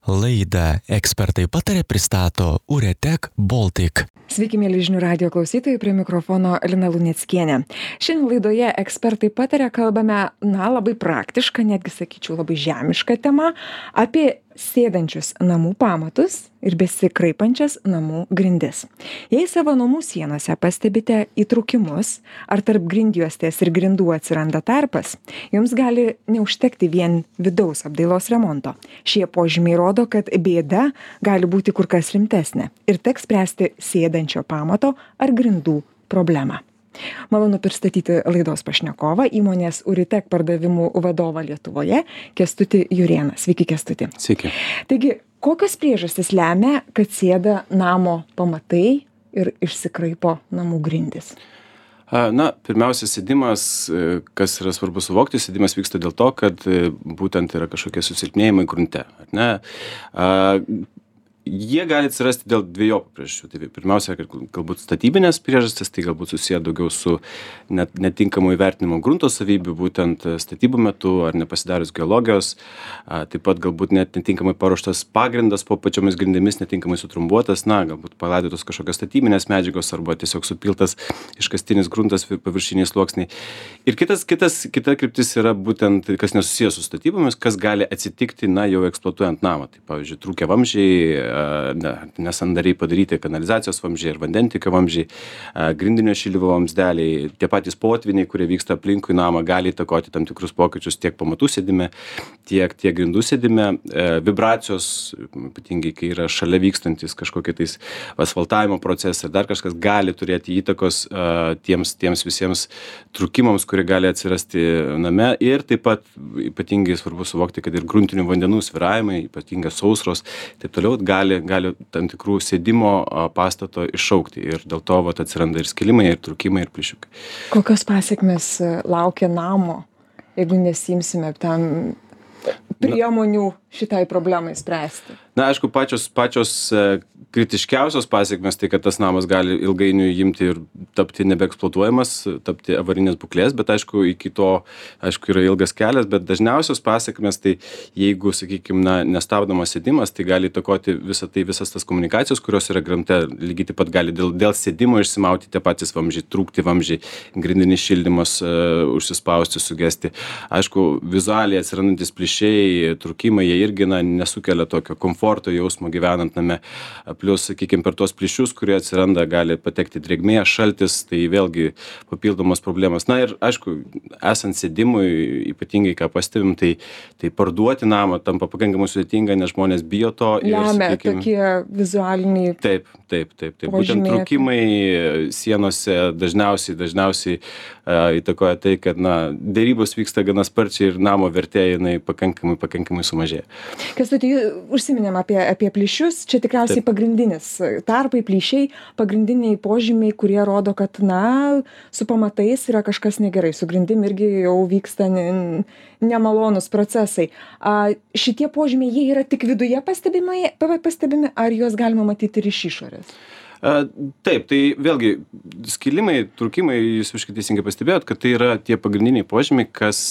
Laidą Ekspertai patarė pristato Uretek Baltic. Sveiki, mėly žinių radijo klausytojai, prie mikrofono Lina Luneckienė. Šiandien laidoje Ekspertai patarė kalbame, labai praktišką, netgi sakyčiau, labai žemišką temą apie sėdančius namų pamatus ir besikraipančias namų grindis. Jei savo namų sienose pastebite įtrūkimus ar tarp grindjuostės ir grindų atsiranda tarpas, jums gali neužtekti vien vidaus apdailos remonto. Šie požymiai rodo, kad bėda gali būti kur kas rimtesnė ir teks spręsti sėdančio pamato ar grindų problemą. Malonu pristatyti laidos pašnekovą, įmonės Uretek pardavimų vadovą Lietuvoje, Kęstutį Jurėną. Sveiki, Kęstuti. Sveiki. Taigi, kokios priežastys lemia, kad sėda namo pamatai ir išsikraipo namų grindis? Pirmiausia, sėdimas, kas yra svarbu suvokti, sėdimas vyksta dėl to, kad būtent yra kažkokie susilpnėjimai grunte. Jie gali atsirasti dėl dviejopų priežasčių. Tai pirmiausia, galbūt statybinės priežastys, tai galbūt susiję daugiau su netinkamu įvertinimu grunto savybių, būtent statybų metu ar nepasidarius geologijos, taip pat galbūt net netinkamai paruoštas pagrindas po pačiomis grindimis, netinkamai sutrumbuotas, galbūt palaidotos kažkokios statybinės medžiagos arba tiesiog supiltas iškastinis gruntas paviršiniai sluoksniai. Ir kita kryptis yra būtent, kas nesusijęs su statybomis, kas gali atsitikti, jau eksploatuojant namą. Tai pavyzdžiui, trūkę vamzdžiai, nesandariai padaryti kanalizacijos vamzdžiai ir vandentiekio vamzdžiai, grindinio šildymo vamzdeliai, tie patys potviniai, kurie vyksta aplinkui namą, gali įtakoti tam tikrus pokyčius tiek pamatų sėdime, tiek grindų sėdime, vibracijos, ypatingai kai yra šalia vykstantis kažkokie tais asfaltavimo procesai ir dar kažkas gali turėti įtakos tiems visiems trūkimams, kurie gali atsirasti name. Ir taip pat ypatingai svarbu suvokti, kad ir gruntinių vandenų svyravimai, ypatingai sausros, taip toliau gali tam tikrų sėdimo pastato iššaukti ir dėl to atsiranda ir skilimai, ir trūkimai, ir plyšiukai. Kokios pasekmės laukia namo, jeigu nesimsime tam priemonių šitai problemai spręsti? Aišku, pačios kritiškiausios pasekmės tai, kad tas namas gali ilgainiui imti ir tapti nebeeksploatuojamas, tapti avarinės būklės, bet aišku, iki to, yra ilgas kelias, bet dažniausios pasekmės tai, jeigu, sakykime, nestabdomas sėdimas, tai gali įtakoti visas tas komunikacijos, kurios yra grunte, lygiai taip pat gali dėl sėdimo išsimauti tie patys vamzdžiai, trūkti vamzdžiai, grindinis šildymas užsispausti, sugesti. Aišku, vizualiai atsirandantis plyšiai, trūkimai, jie irgi nesukelia tokio komforto jausmo gyvenant name. Plius, sakykime, per tuos plyšius, kurie atsiranda, gali patekti drėgmė, šaltis, tai vėlgi papildomos problemas. Ir aišku, esant sėdimui, ypatingai ką pastebim, tai parduoti namą tampa pakankamai sudėtinga, nes žmonės bijo to. Lemia tokie vizualiniai. Taip. Būtent trūkimai sienose dažniausiai įtakoja tai, kad dėrybos vyksta gana sparčiai ir namo vertė jinai pakankamai sumažėja. Kęstuti, užsiminėm apie plyšius, čia tikriausiai pagrindinis tarpai, plyšiai, pagrindiniai požymiai, kurie rodo, kad su pamatais yra kažkas negerai, su grindim irgi jau vyksta nemalonus procesai. Šitie požymiai, jie yra tik viduje pastebimi, ar juos galima matyti ir iš išorės? Taip, tai vėlgi skilimai, trūkimai, jūs visiškai teisingai pastebėjot, kad tai yra tie pagrindiniai požymiai,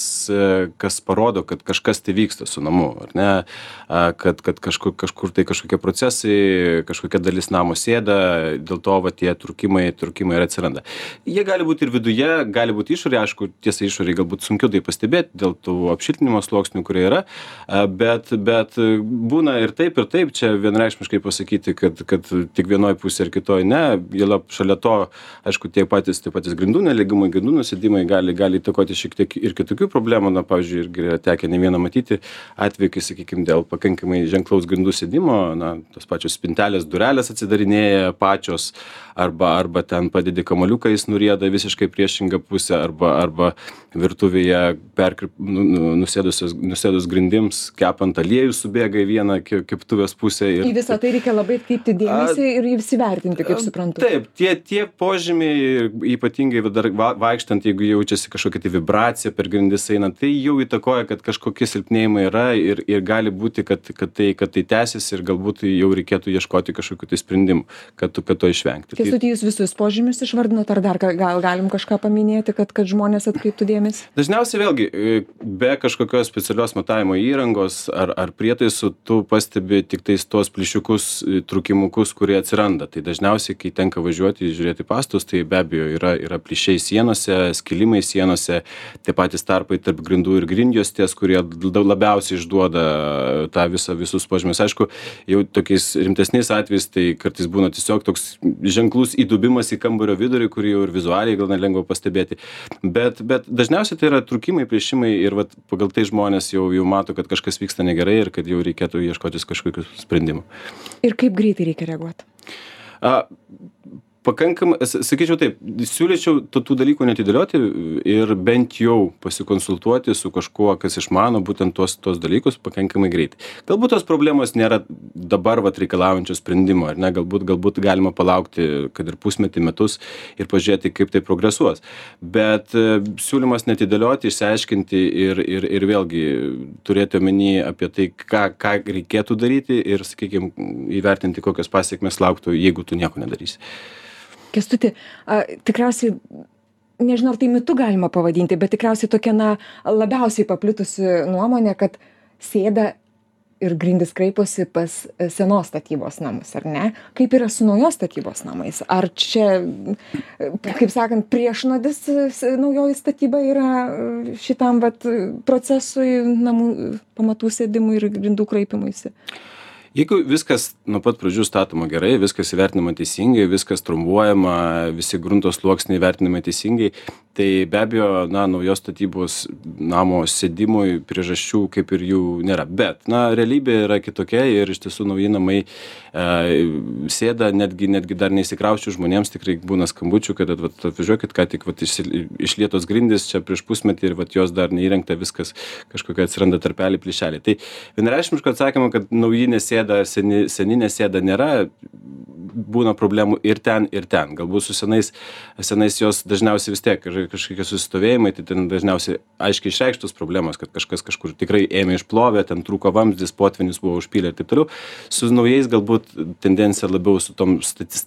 kas parodo, kad kažkas tai vyksta su namu, ar ne, kad kažkur tai kažkokie procesai, kažkokia dalis namo sėda, dėl to tie trūkimai ir atsiranda. Jie gali būti ir viduje, gali būti išorėje, aišku, tiesa išorėje galbūt sunkiau tai pastebėti dėl tų apšiltinimo sluoksnių, kurie yra, bet būna ir taip, čia vienareikšmiškai pasakyti, kad tik vienoj pusėje ir kitoj ne, šalia to, aišku, tie patys grindų nelygumai, grindų nusėdimai gali įtakoti šiek tiek ir kitokių problemų. Pavyzdžiui, irgi yra tekę ne vieną matyti atvejį, kai, sakykime, dėl pakankamai ženklaus grindų sėdimo, tos pačios spintelės, durelės atsidarinėja pačios, arba ten padedi kamuoliuką, jis nurieda visiškai priešingą pusę, arba virtuvėje nusėdus grindims, kepant aliejų subėga į vieną keptuvės pusę. Į visą tai reikia labai atkreipti dėmesį ir įsivertinti. įvertinti, kaip suprantu. Taip, tie požymiai, ypatingai dar vaikštant, jeigu jaučiasi kažkokia tai vibracija per grindis einant, tai jau įtakoja, kad kažkokie silpnėjimai yra ir gali būti, kad tai tęsis ir galbūt jau reikėtų ieškoti kažkokių tai sprendimų, kad to išvengti. Kęstuti, jūs visus požymius išvardinot, ar dar gal galim kažką paminėti, kad žmonės atkreiptų dėmesį? Dažniausiai vėlgi, be kažkokios specialios matavimo įrangos ar prietaisų, tu pastebi tik tais tuos plyšiukus, trūkimukus, kurie atsiranda. Tai dažniausiai, kai tenka važiuoti, žiūrėti pastatus, tai be abejo yra plyšiai sienose, skilimai sienose, tie patys tarpai tarp grindų ir grindjuostės, kurie labiausiai išduoda tą visus požymius. Aišku, jau tokiais rimtesniais atvejais, tai kartais būna tiesiog toks ženklus įdubimas į kambario vidurį, kurį jau ir vizualiai gal nelengva pastebėti. Bet dažniausiai tai yra trūkimai, plyšimai ir vat, pagal tai žmonės jau mato, kad kažkas vyksta negerai ir kad jau reikėtų ieškotis kažkokių sprendimų. Ir kaip greitai reikia reaguoti? Pakankamai, sakyčiau taip, siūlyčiau tų dalykų netidėlioti ir bent jau pasikonsultuoti su kažkuo, kas išmano būtent tuos dalykus pakankamai greitai. Galbūt tos problemos nėra dabar reikalaujančios sprendimo, ar ne, galbūt galima palaukti, kad ir pusmetį, metus ir pažiūrėti, kaip tai progresuos. Bet siūlymas netidėlioti, išsiaiškinti ir vėlgi turėti omeny apie tai, ką reikėtų daryti ir, sakykime, įvertinti, kokios pasiekmes lauktų, jeigu tu nieko nedarysi. Kęstuti, tikriausiai, nežinau, ar tai mitu galima pavadinti, bet tikriausiai tokia labiausiai paplitusi nuomonė, kad sėda ir grindys kraiposi pas senos statybos namus, ar ne? Kaip yra su naujos statybos namais? Ar čia, kaip sakant, priešnodis naujoji statyba yra šitam procesui namų pamatų sėdimui ir grindų kraipimuisi? Jeigu viskas nuo pat pradžių statoma gerai, viskas įvertinama teisingai, viskas trombuojama, visi grunto sluoksniai įvertinami teisingai, tai be abejo, naujos statybos namo sėdimui priežasčių kaip ir jų nėra. Bet, realybė yra kitokia ir iš tiesų nauji namai sėda, netgi dar neįsikrauščių žmonėms tikrai būna skambučių, kad atvažiuokit, ką tik išlietos grindys čia prieš pusmetį ir jos dar neįrengta, viskas kažkokia atsiranda tarpelį plyšelį. Tai vienareikšmiško atsakymo, kad nauji nesėda, seni nesėda nėra, būna problemų ir ten. Galbūt su senais jos dažniausiai vis tiek kažkokie susistovėjimai, tai ten dažniausiai aiškiai išreikštos problemos, kad kažkas kažkur tikrai ėmė išplovė, ten trūko vamzdis, potvynis buvo užpylę ir taip toliau. Su naujais galbūt tendencija labiau su tom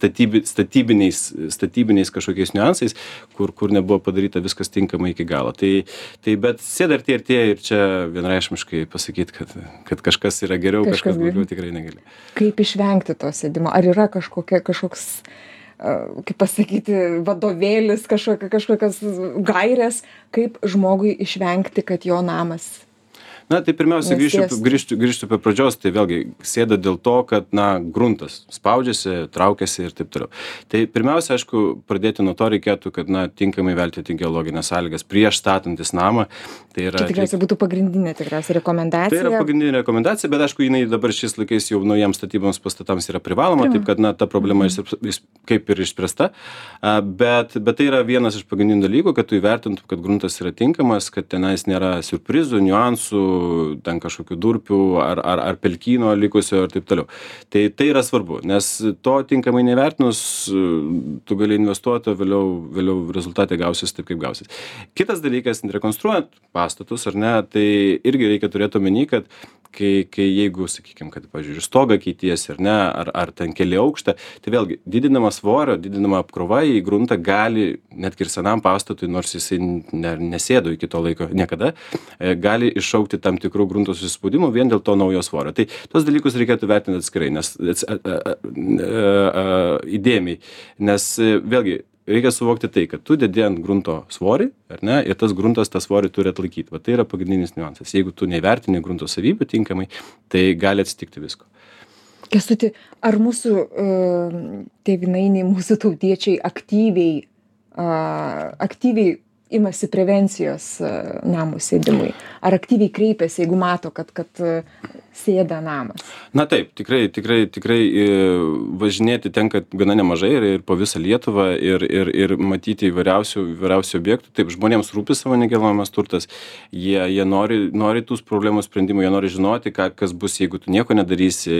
statybiniais kažkokiais niuansais, kur nebuvo padaryta viskas tinkamai iki galo. Tai bet sėda ir tie ir čia vienareikšmiškai pasakyti, kad kažkas yra geriau, kažkas blogiau tikrai negali. Kaip išvengti to sėdimo? Ar yra kažkoks, kaip pasakyti, vadovėlis, kažkokios gairės, kaip žmogui išvengti, kad jo namas? Tai pirmiausia, grįžtų prie pradžios, tai vėlgi sėda dėl to, kad, gruntas spaudžiasi, traukiasi ir taip toliau. Tai pirmiausia, aišku, pradėti nuo to reikėtų, kad, tinkamai vertinti geologinės sąlygas prieš statantis namą. Tai yra, čia tikriausiai būtų pagrindinė rekomendacija. Tai yra pagrindinė rekomendacija, bet aišku, jinai dabar šiais laikais jau naujiems statybams pastatams yra privaloma, taip kad, ta problema kaip ir išspręsta. Bet tai yra vienas iš pagrindinių dalykų, kad tu įvertintum, kad gruntas yra tinkamas, kad tenais nėra siurprizų, niuansų, ten kažkokių durpių ar pelkyno likusio ir taip toliau. Tai yra svarbu, nes to tinkamai nevertinus, tu gali investuoti, o vėliau rezultatai gausis taip, kaip gausis. Kitas dalykas, rekonstruojant pastatus, ar ne, tai irgi reikia turėti omeny, kad kai jeigu, sakykime, kad, pavyzdžiui, stogą keitiesi, ar ne, ar ten keli aukštą, tai vėlgi, didinama svorio, didinama apkrova į gruntą gali, netgi ir senam pastatui, nors jisai nesėdo iki to laiko niekada, gali iššaukti tam tikrų grunto susispaudimų vien dėl to naujo svorio. Tai tos dalykus reikėtų vertinti atskirai, įdėmiai, nes vėlgi, reikia suvokti tai, kad tu dedi ant grunto svorį, ar ne, ir tas gruntas tą svorį turi atlaikyti. Tai yra pagrindinis niuansas. Jeigu tu neįvertini grunto savybių tinkamai, tai gali atsitikti visko. Kęstuti, ar mūsų tėvynainiai, mūsų tautiečiai aktyviai imasi prevencijos namų sėdimui? Ar aktyviai kreipiasi, jeigu mato, kad sėda namas? Na taip, tikrai važinėti tenka gana nemažai ir po visą Lietuvą ir matyti įvairiausių objektų. Taip, žmonėms rūpi savo nekilnojamas turtas, jie nori tų problemų sprendimų, jie nori žinoti, kas bus, jeigu tu nieko nedarysi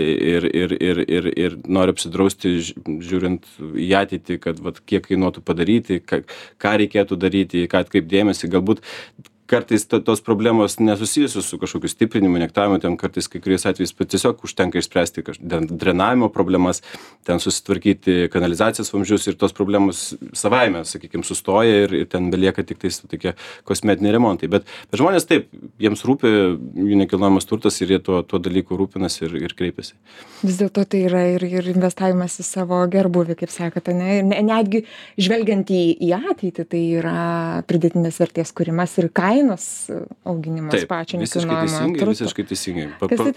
ir nori apsidrausti, žiūrint į ateitį, kad kiek kainuotų padaryti, ką reikėtų daryti, ką atkreipti dėmesį, galbūt kartais tos problemos nesusijusios su kažkokiu stiprinimu, injektavimu, ten kartais kai kuriais atvejais tiesiog užtenka išspręsti drenavimo problemas, ten susitvarkyti kanalizacijos vamzdžius ir tos problemos savaime, sakykime, sustoja ir ten belieka tik tais tokie kosmetiniai remontai. Bet žmonės taip, jiems rūpi jų nekilnojamas turtas ir jie tuo dalyku rūpinasi ir kreipiasi. Vis dėlto tai yra ir investavimas į savo gerbuvį, kaip sakote, ne? Ir netgi žvelgiant į ateitį, tai yra pridėtinės vertės kūrimas ir kainos auginimas pačio nekilnojamo turto. Visiškai teisingai.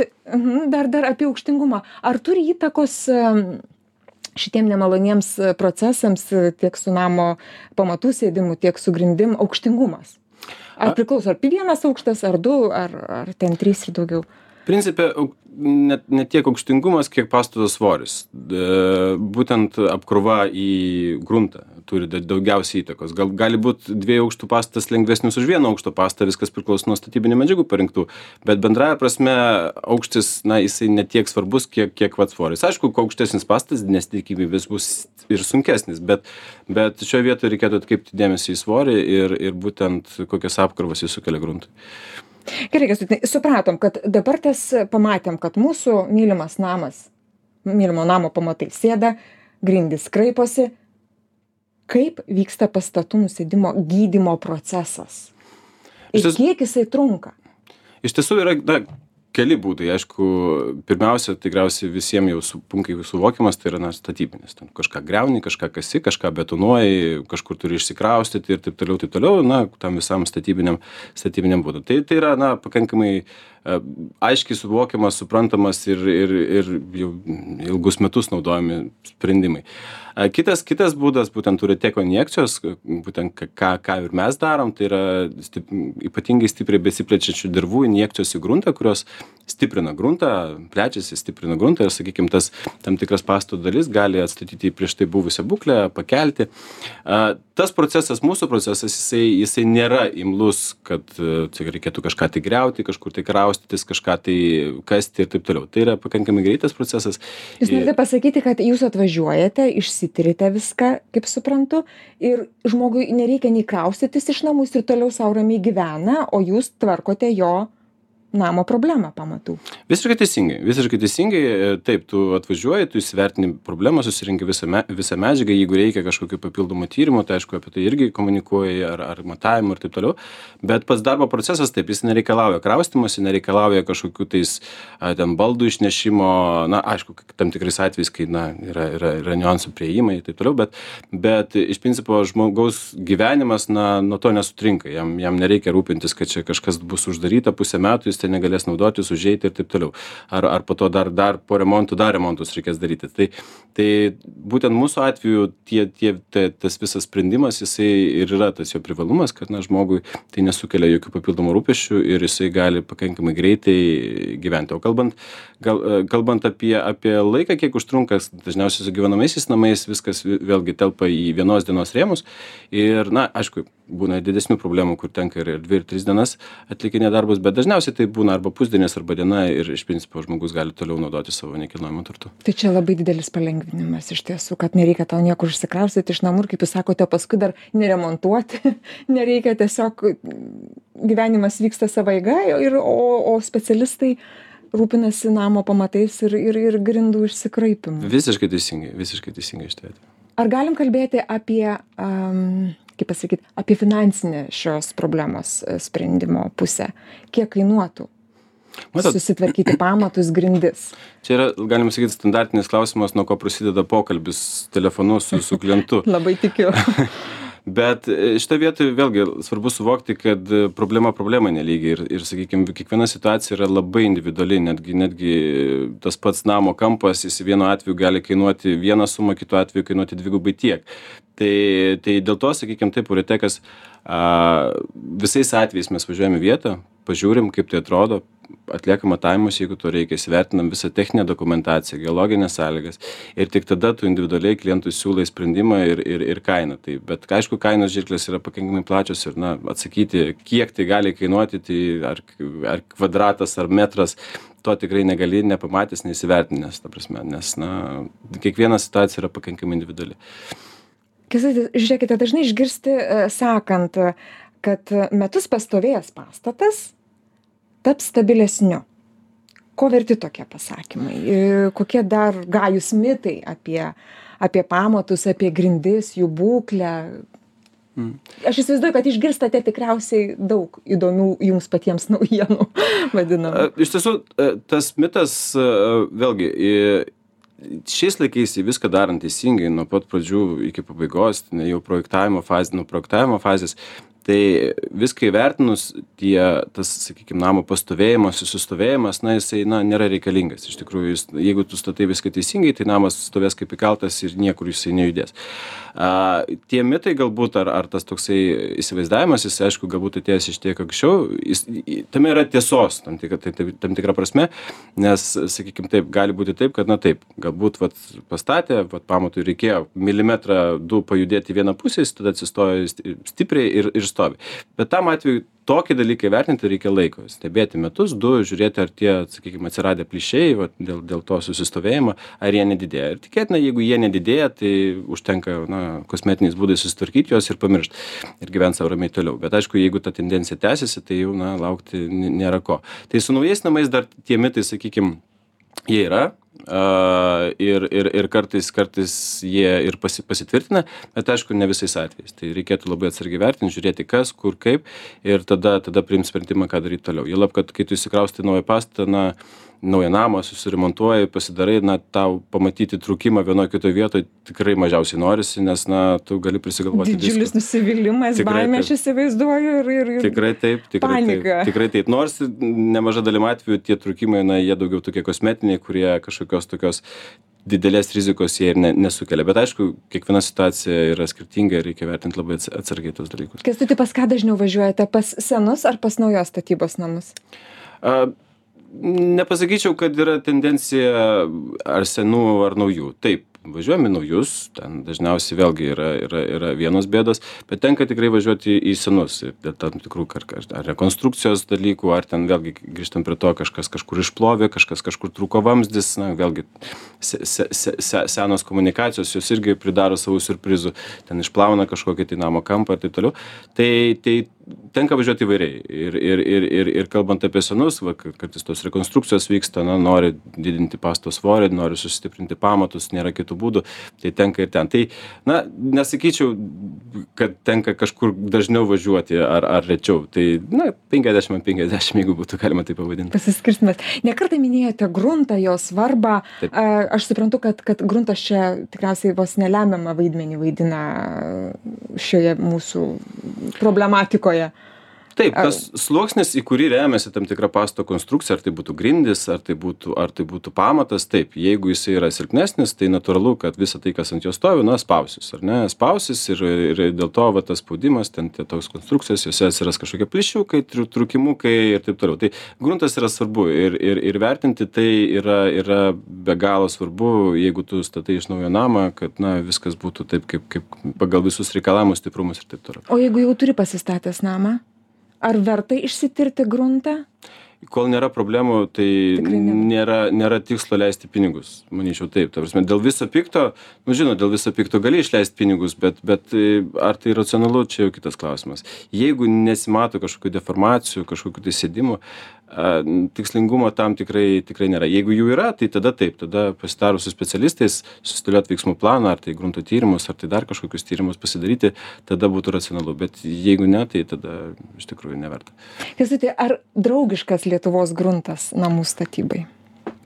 Dar apie aukštingumą. Ar turi įtakos šitiem nemaloniems procesams tiek su namo pamatų sėdimu, tiek su grindim aukštingumas? Ar priklauso, ar vienas aukštas, ar du, ar ten 3 ir daugiau? Principe, ne tiek aukštingumas, kiek pastato svoris. Būtent apkrova į gruntą turi daugiausiai įtakos. Gali būti 2 aukštų pastatas lengvesnis už 1 aukšto pastatą, viskas priklauso nuo statybinių medžiagų parinktų, bet bendraja prasme aukštis, jisai ne tiek svarbus, kiek svoris. Aišku, kuo aukštesnis pastatas, didesnė tikimybė bus ir sunkesnis, bet šioje vietoje reikėtų atkreipti dėmesį į svorį ir būtent kokias apkrovas jis sukelia gruntui. Gerai, supratom, kad dabar pamatėm, kad mūsų mylimo namo pamatai sėda, grindys kraiposi. Kaip vyksta pastatų nusėdimo gydymo procesas? Ir kiek jisai trunka? Iš tiesų yra keli būdai. Aišku, pirmiausia, tikriausiai visiems jau punkiai suvokiamas, tai yra statybinis. Ten kažką griauni, kažką kasi, kažką betonuoji, kažkur turi išsikraustyti ir taip toliau, tam visam statybiniam būdui. Tai yra, pakankamai aiškiai suvokiamas, suprantamas ir jau ilgus metus naudojami sprendimai. Kitas būdas, būtent ureteko injekcijos, būtent ką ir mes darom, tai yra ypatingai stipriai besiplečiančių dirvų injekcijos į gruntą, kurios stiprina gruntą, plečiasi, stiprina gruntą ir, sakykime, tas tam tikras pastato dalis gali atstatyti prieš tai buvusią būklę, pakelti. Tas procesas, mūsų procesas, jisai nėra imlus, kad reikėtų kažką tai griauti, kažkur tai kraustytis, kažką tai kasti ir taip toliau. Tai yra pakankamai greitas procesas. Jūs norite pasakyti, kad jūs atvažiuojate, išsitirite viską, kaip suprantu, ir žmogui nereikia nei kraustytis iš namų, jis ir toliau sau ramiai gyvena, o jūs tvarkote jo namo problemą pamatų. Visiškai teisingai. Taip, tu atvažiuoji, tu įsivertini problemą, susirinki visą medžiagą, jeigu reikia kažkokių papildomų tyrimų, tai aišku, apie tai irgi komunikuoji ar matavimų ir taip toliau. Bet pats darbo procesas, taip, jis nereikalauja kraustymosi, nereikalauja kažkokių tais ten baldų išnešimo, aišku, tam tikrais atvejais, kai yra niuansų prieimai ir taip toliau, bet iš principo žmogaus gyvenimas nuo to nesutrinka. Jam nereikia rūpintis, kad čia kažkas bus uždaryta pusę metų, tai negalės naudotis, užeiti ir taip toliau. Ar po to dar po remontų, remontus reikės daryti. Tai būtent mūsų atveju tas visas sprendimas, jisai ir yra tas jo privalumas, kad žmogui tai nesukelia jokių papildomų rūpesčių ir jisai gali pakankamai greitai gyventi. O kalbant apie laiką, kiek užtrunka, dažniausiai su gyvenamaisiais namais viskas vėlgi telpa į vienos dienos rėmus ir, aišku, būna didesnių problemų, kur tenka ir 2 ir 3 dienas atlikinė darbus, bet dažniausiai tai būna arba pusdienis, arba diena ir iš principo žmogus gali toliau naudoti savo nekilnojamą turtą. Tai čia labai didelis palengvinimas iš tiesų, kad nereikia tau niekur išsikraustyti iš namų ir, kaip jūs sakote, paskui dar neremontuoti, nereikia, tiesiog gyvenimas vyksta savo eiga, o specialistai rūpinasi namo pamatais ir grindų išsikraipimu. Visiškai teisingai iš tai. Ar galim kalbėti apie apie finansinę šios problemos sprendimo pusę? Kiek kainuotų susitvarkyti pamatus, grindis? Čia yra, galima sakyti, standartinis klausimas, nuo ko prasideda pokalbis telefonu su klientu. Labai tikiu. Bet šitą vietą vėlgi svarbu suvokti, kad problema nelygi ir sakykime, kiekviena situacija yra labai individuali, netgi tas pats namo kampas, jis vienu atveju gali kainuoti vieną sumą, kitu atveju kainuoti 2 tiek. Tai dėl to, sakykime, taip, uretekas visais atvejais mes važiuojame į vietą, pažiūrim, kaip tai atrodo, atliekam matavimus, jeigu to reikia, įsivertinam visą techninę dokumentaciją, geologinės sąlygas ir tik tada tu individualiai klientui siūlai sprendimą ir kainą. Tai, bet aišku, kainos žirklės yra pakankamai plačios ir atsakyti, kiek tai gali kainuoti, tai ar kvadratas, ar metras, to tikrai negali, nepamatęs, neįsivertinęs, ta prasme, nes kiekviena situacija yra pakankamai individuali. Kęstuti, žiūrėkite, dažnai išgirsti sakant, kad metus pastovėjęs pastatas taps stabilesniu. Ko verti tokie pasakymai? Kokie dar gajūs mitai apie pamatus, apie grindis, jų būklę? Aš įsivaizduoju, kad išgirstate tikriausiai daug įdomių jums patiems naujienų, vadinamų. Iš tiesų, tas mitas, vėlgi, šiais laikais viską darant teisingai, nuo pat pradžių iki pabaigos, jau projektavimo fazės, tai viską įvertinus, tas, sakykime, namo pastovėjimas, susistovėjimas, jisai, nėra reikalingas. Iš tikrųjų, jeigu tu statai viską teisingai, tai namas stovės kaip įkaltas ir niekur jisai nejudės. Tie mitai galbūt, ar tas toksai įsivaizdavimas, jis, aišku, galbūt atėjęs iš tiek anksčiau, tame yra tiesos, tam tikra prasme, nes, sakykime, taip, gali būti taip, kad, taip, galbūt pastatė, pamatui reikėjo milimetrą, du pajudėti į vieną pusę, jis tada atsistojo stipriai ir stovi. Bet tam atveju tokį dalyką įvertinti reikia laiko. Stebėti metus, du, žiūrėti, ar tie, sakykime, atsiradę plyšiai dėl to susistovėjimo, ar jie nedidėja. Ir tikėtina, jeigu jie nedidėja, tai užtenka kosmetiniais būdais susitvarkyti juos ir pamiršti ir gyventi savo ramiai toliau. Bet aišku, jeigu ta tendencija tęsiasi, tai jau laukti nėra ko. Tai su naujais namais dar tie mitai, sakykime, jie yra. Ir kartais jie ir pasitvirtina, bet aišku, ne visais atvejais. Tai reikėtų labai atsargiai vertinti, žiūrėti kas, kur, kaip ir tada priimti sprendimą, ką daryti toliau. Juolab, kad kai tu įsikrausti naują pastatą, naują namą, susiremontuoji, pasidarai, tau pamatyti trūkimą vienoje kitoje vietoje tikrai mažiausiai norisi, nes tu gali prisigalvoti. Didžiulis nusivylimas, baimė, aš įsivaizduoju ir tikrai taip, panika. Tikrai taip. Nors nemaža dalim atveju tie trūkimai, jie daugiau tokie kosmetiniai, kurie kažkokios tokios didelės rizikos jie ir nesukelia. Bet aišku, kiekviena situacija yra skirtinga ir reikia vertinti labai atsargiai tos dalykus. Kęstuti, pas ką dažniau važiuojate? Pas senus ar pas naujos statybos namus? Nepasakyčiau, kad yra tendencija ar senų, ar naujų. Taip, važiuojame naujus, ten dažniausiai vėlgi yra vienos bėdos, bet tenka tikrai važiuoti į senus. Dėl tam tikrų ar rekonstrukcijos dalykų, ar ten vėlgi grįžtam prie to, kažkas kažkur išplovė, kažkas kažkur trūko vamzdis, vėlgi senos komunikacijos, jos irgi pridaro savų siurprizų, ten išplauna kažkokį tai namo kampą ir taip toliau. Tai tenka važiuoti įvairiai. Ir kalbant apie senus, kartais tos rekonstrukcijos vyksta, nori didinti pastato svorį, nori sustiprinti pamatus, nėra kitų būdų, tai tenka ir ten. Tai, nesakyčiau, kad tenka kažkur dažniau važiuoti ar rečiau. Tai, 50-50, jeigu būtų galima tai pavadinti. Pasiskirstimas. Nekartą minėjote gruntą, jo svarbą. Taip. Aš suprantu, kad gruntas čia tikriausiai vos nelemiamą vaidmenį vaidina šioje mūsų problematikoje. Taip, tas sluoksnis, į kurį remiasi tam tikra pastato konstrukcija, ar tai būtų grindis, ar tai būtų pamatas, taip, jeigu jisai yra silpnesnis, tai natūralu, kad visa tai, kas ant jo stovi, spausis, ar ne, spausis ir dėl to tas spaudimas, ten tos konstrukcijos, jose atsiras kažkokie plyšiukai, trūkimukai ir taip toliau. Tai gruntas yra svarbu ir vertinti tai yra be galo svarbu, jeigu tu statai iš naujo namą, kad viskas būtų taip, kaip pagal visus reikalavimus, stiprumus ir taip toliau. O jeigu jau turi pasistatęs namą? Ar verta išsitirti gruntą? Kol nėra problemų, tai nėra tikslo leisti pinigus. Manyčiau taip. Ta prasme, dėl viso pikto, dėl viso pikto gali išleisti pinigus, bet ar tai racionalu, čia jau kitas klausimas. Jeigu nesimato kažkokių deformacijų, kažkokių tai sėdimų, tikslingumo tam tikrai nėra. Jeigu jų yra, tai tada taip, tada pasitarus su specialistais, susidėlioti veiksmų planą, ar tai grunto tyrimus, ar tai dar kažkokius tyrimus pasidaryti, tada būtų racionalu. Bet jeigu ne, tai tada iš tikrųjų neverta. Kęstuti, ar draugiškas Lietuvos gruntas namų statybai?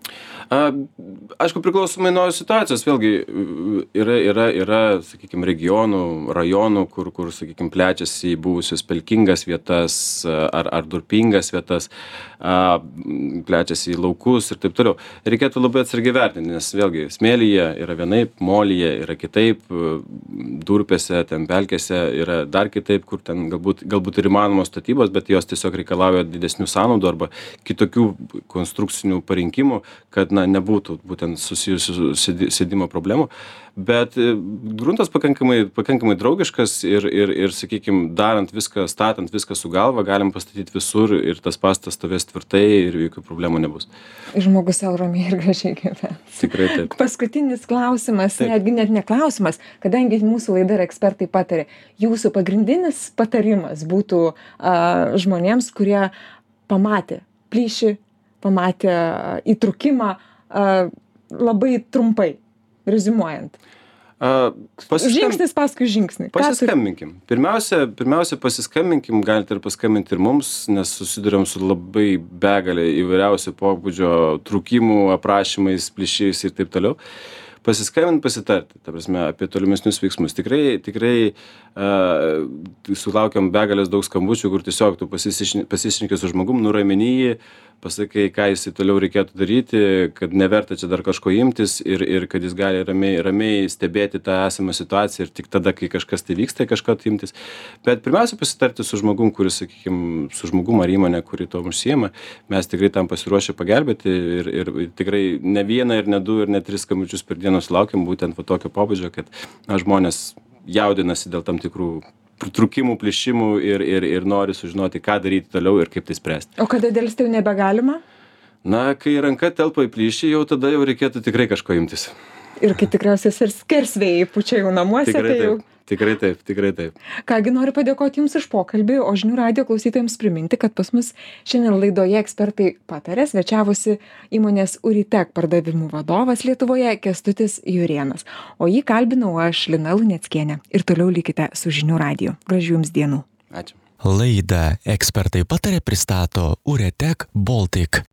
Aišku, priklausomai nuo situacijos, vėlgi yra, sakykime, regionų, rajonų, kur, sakykime, plečiasi į buvusius pelkingas vietas ar durpingas vietas, plečiasi į laukus ir taip toliau. Reikėtų labai atsargiai vertinti, nes vėlgi smėlyje yra vienaip, molyje yra kitaip, durpėse, ten pelkėse yra dar kitaip, kur ten galbūt ir įmanomos statybos, bet jos tiesiog reikalauja didesnių sąnaudų arba kitokių konstrukcinių parinkimų, kad nebūtų būtent susijusių su sėdimo problemų, bet gruntas pakankamai draugiškas ir sakykime, statant viską su galva, galim pastatyti visur ir tas pastatas stovės tvirtai ir jokių problemų nebus. Žmogus sau ramiai ir gražiai gyvens. Tikrai taip. Paskutinis klausimas, netgi net ne klausimas, kadangi mūsų laida ir ekspertai patarė, jūsų pagrindinis patarimas būtų žmonėms, kurie pamatė plyšį, pamatė įtrūkimą, labai trumpai, reziumuojant. Žingsnis paskui žingsnį. Pasiskambinkim. Pirmiausia, pasiskambinkim, galite ir paskambinti ir mums, nes susiduriam su labai begalė įvairiausių pobūdžio trūkimų, aprašymais, plyšiais ir taip toliau. Pasiskambinti, pasitarti, ta prasme, apie tolimesnius veiksmus. Tikrai sulaukiam begalės daug skambučių, kur tiesiog tu pasišneki su žmogum, nuramini jį, pasakai, ką jis toliau reikėtų daryti, kad neverta čia dar kažko imtis ir kad jis gali ramiai stebėti tą esamą situaciją ir tik tada, kai kažkas tai vyksta, kažko tai imtis. Bet pirmiausia, pasitarti su žmogum, kuris, sakykime, su žmogum ar įmonė, kuri to užsiima, mes tikrai tam pasiruošę pagelbėti ir tikrai ne vieną ir ne du ir ne tris skambučius per dieną sulaukiam būtent tokio pobūdžio, kad žmonės jaudinasi dėl tam tikrų trūkimų, plyšimų ir nori sužinoti, ką daryti toliau ir kaip tai spręsti. O kada dėlsti jau nebegalima? Kai ranka telpa į plyšį, jau tada jau reikėtų tikrai kažko imtis. Ir kai tikriausiai ir skersvėjai pučia jau namuose, tikrai tai jau... Tikrai taip. Kągi, noriu padėkoti Jums už pokalbį, o žinių radijo klausytojams priminti, kad pas mus šiandien laidoje ekspertai patarė, svečiavosi įmonės Uritek pardavimų vadovas Lietuvoje Kęstutis Jurėnas, o jį kalbinau aš, Lina Luneckienė. Ir toliau likite su žinių radiju. Gražių Jums dienų. Ačiū. Laidą ekspertai patarė pristato Uritek Baltic.